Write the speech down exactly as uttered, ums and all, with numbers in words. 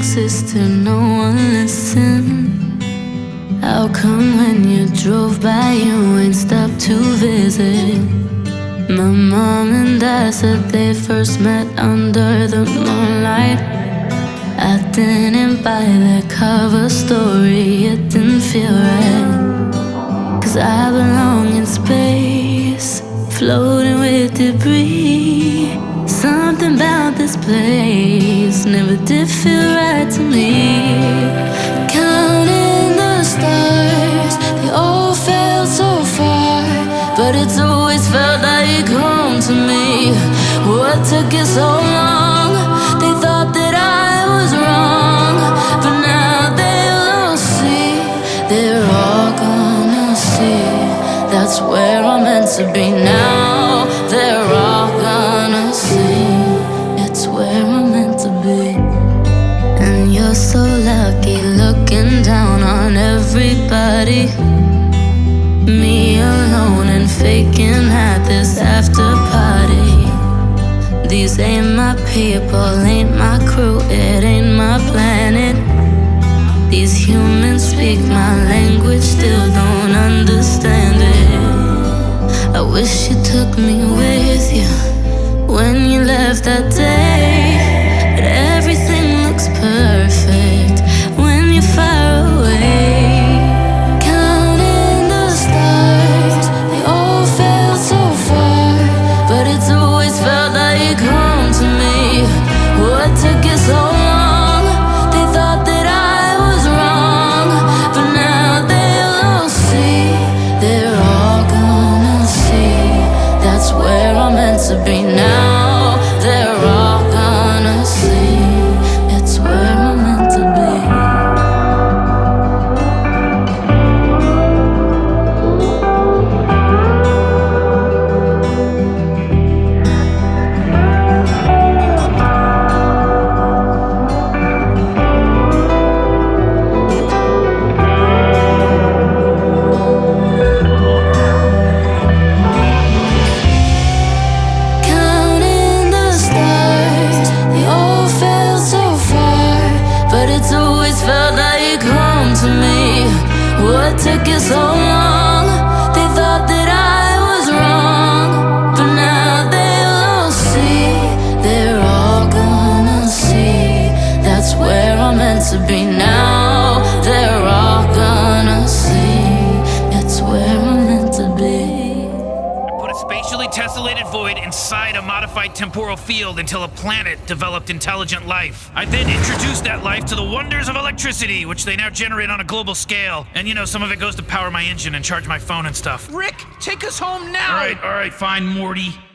sister, no one listened? How come when you drove by you ain't stopped to visit? My mom and dad said they first met under the moonlight. I didn't buy that cover story, it didn't feel right. Cause I belong in space, floating with debris. Something about this place never did feel right to me. Counting the stars, they all felt so far, but it's always felt like home to me. What took it so long? They thought that I was wrong, but now they'll all see. They're all gonna see. That's where I'm meant to be now. They're all gonna see. It's where I'm meant to be. And you're so lucky, looking down on everybody. Me alone and faking at this after party. These ain't my people, ain't my crew, it ain't my planet. These humans speak my language, still don't understand it. I wish you took me with you when you left that day. But everything looks perfect when you're far away. Counting the stars, they all felt so far, but it's always felt like home to me. What took it so long? They thought that I was wrong, but now they'll all see. They're all gonna see. That's where I'm meant to be now. They're all gonna see. It's where I'm meant to be. Counting the stars, they all felt so far, but it's always felt like home to me. What took it so long? They thought that I was wrong, but now they'll all see. They're all gonna see. That's where I'm meant to be now. They're all gonna see. It's where I'm meant to be. Put a spatially tessellated void inside a modified temporal field until a planet developed intelligent life. I then introduced that life to the wonders of electricity, which they now generate on a global scale. And you know, some of it goes to power my engine and charge my phone and stuff. Rick, take us home now! All right, all right, fine, Morty.